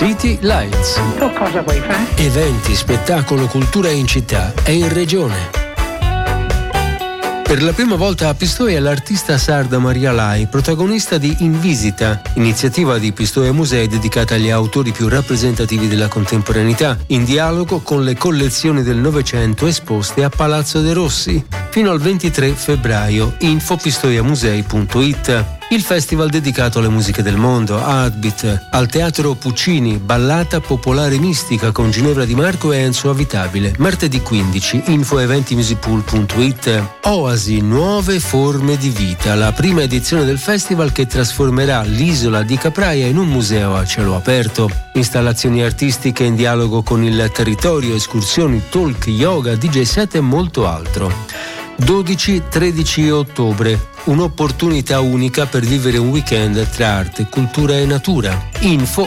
City Lights. Tu cosa vuoi fare? Eventi, spettacolo, cultura in città e in regione. Per la prima volta a Pistoia l'artista sarda Maria Lai, protagonista di In Visita, iniziativa di Pistoia Musei dedicata agli autori più rappresentativi della contemporaneità, in dialogo con le collezioni del Novecento esposte a Palazzo de' Rossi. Fino al 23 febbraio, infopistoiamusei.it. Il festival dedicato alle musiche del mondo, Heartbeat, al Teatro Puccini, ballata popolare mistica con Ginevra Di Marco e Enzo Avitabile. Martedì 15, infoeventimusicpool.it. Oasi, nuove forme di vita, la prima edizione del festival che trasformerà l'isola di Capraia in un museo a cielo aperto. Installazioni artistiche in dialogo con il territorio, escursioni, talk, yoga, DJ set e molto altro. 12-13 ottobre, un'opportunità unica per vivere un weekend tra arte, cultura e natura. Info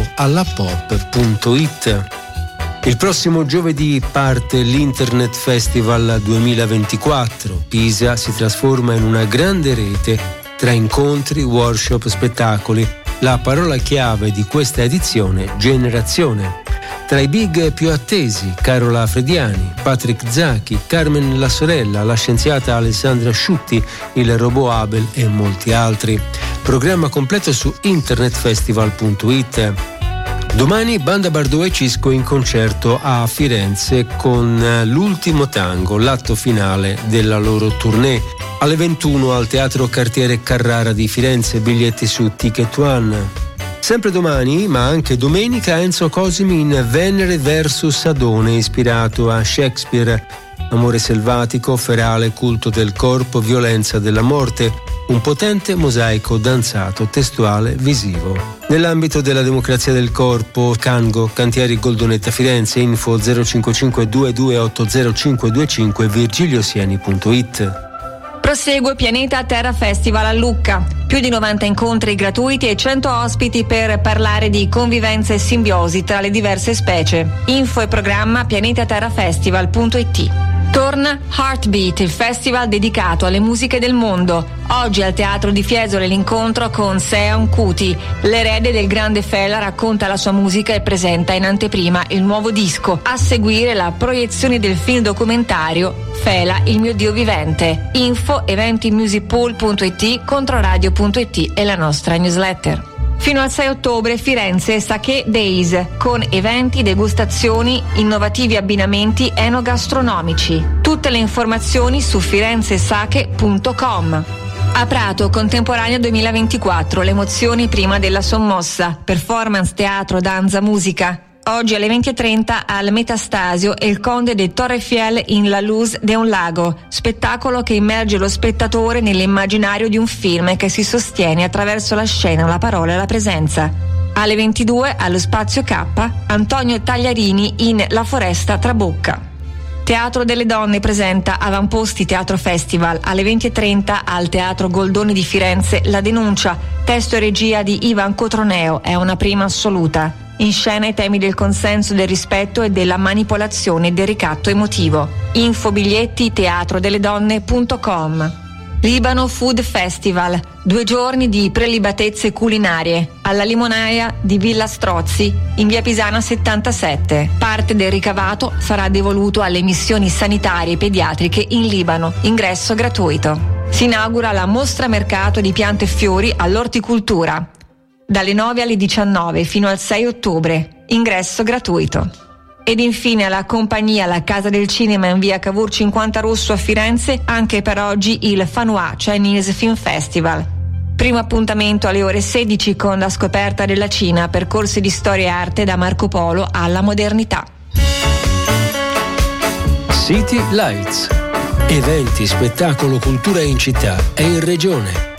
uovoallapop.it. Il prossimo giovedì parte l'Internet Festival 2024. Pisa si trasforma in una grande rete tra incontri, workshop, spettacoli. La parola chiave di questa edizione, generazione. Tra i big più attesi, Carola Frediani, Patrick Zacchi, Carmen La Sorella, la scienziata Alessandra Asciutti, il robot Abel e molti altri. Programma completo su internetfestival.it. Domani Banda Bardot e Cisco in concerto a Firenze con L'ultimo tango, l'atto finale della loro tournée. Alle 21 al Teatro Cartiere Carrara di Firenze, biglietti su Ticket One. Sempre domani, ma anche domenica, Enzo Cosimi in Venere vs Adone, ispirato a Shakespeare. Amore selvatico, ferale, culto del corpo, violenza della morte. Un potente mosaico danzato, testuale, visivo. Nell'ambito della democrazia del corpo, Cango, Cantieri Goldonetta Firenze, info 055 2280 virgiliosieni.it. Prosegue Pianeta Terra Festival a Lucca. Più di 90 incontri gratuiti e 100 ospiti per parlare di convivenza e simbiosi tra le diverse specie. Info e programma pianetaterrafestival.it. Torna Heartbeat, il festival dedicato alle musiche del mondo. Oggi al Teatro di Fiesole l'incontro con Sean Kuti. L'erede del grande Fela racconta la sua musica e presenta in anteprima il nuovo disco. A seguire la proiezione del film documentario Fela, il mio Dio vivente. Info eventimusicpool.it, controradio.it e la nostra newsletter. Fino al 6 ottobre Firenze Sake Days, con eventi, degustazioni, innovativi abbinamenti enogastronomici. Tutte le informazioni su firenzesake.com. A Prato, Contemporanea 2024, le emozioni prima della sommossa, performance, teatro, danza, musica. Oggi alle 20:30 al Metastasio e il Conde de Torrefiel in La Luz de un Lago, spettacolo che immerge lo spettatore nell'immaginario di un film che si sostiene attraverso la scena, la parola e la presenza. Alle 22 allo Spazio K, Antonio Tagliarini in La Foresta Trabocca. Teatro delle Donne presenta Avamposti Teatro Festival, alle 20:30 al Teatro Goldoni di Firenze La Denuncia, testo e regia di Ivan Cotroneo, è una prima assoluta. In scena i temi del consenso, del rispetto e della manipolazione e del ricatto emotivo. Info biglietti teatrodelledonne.com. Libano Food Festival, 2 giorni di prelibatezze culinarie alla Limonaia di Villa Strozzi in via Pisana 77. Parte del ricavato sarà devoluto alle missioni sanitarie pediatriche in Libano, ingresso gratuito. Si inaugura la mostra mercato di piante e fiori all'orticoltura dalle 9 alle 19 fino al 6 ottobre, ingresso gratuito. Ed infine alla compagnia La Casa del Cinema in via Cavour 50 Rosso a Firenze, anche per oggi il Fanhua Chinese Film Festival. Primo appuntamento alle ore 16 con la scoperta della Cina, percorsi di storia e arte da Marco Polo alla modernità. City Lights. Eventi, spettacolo, cultura in città e in regione.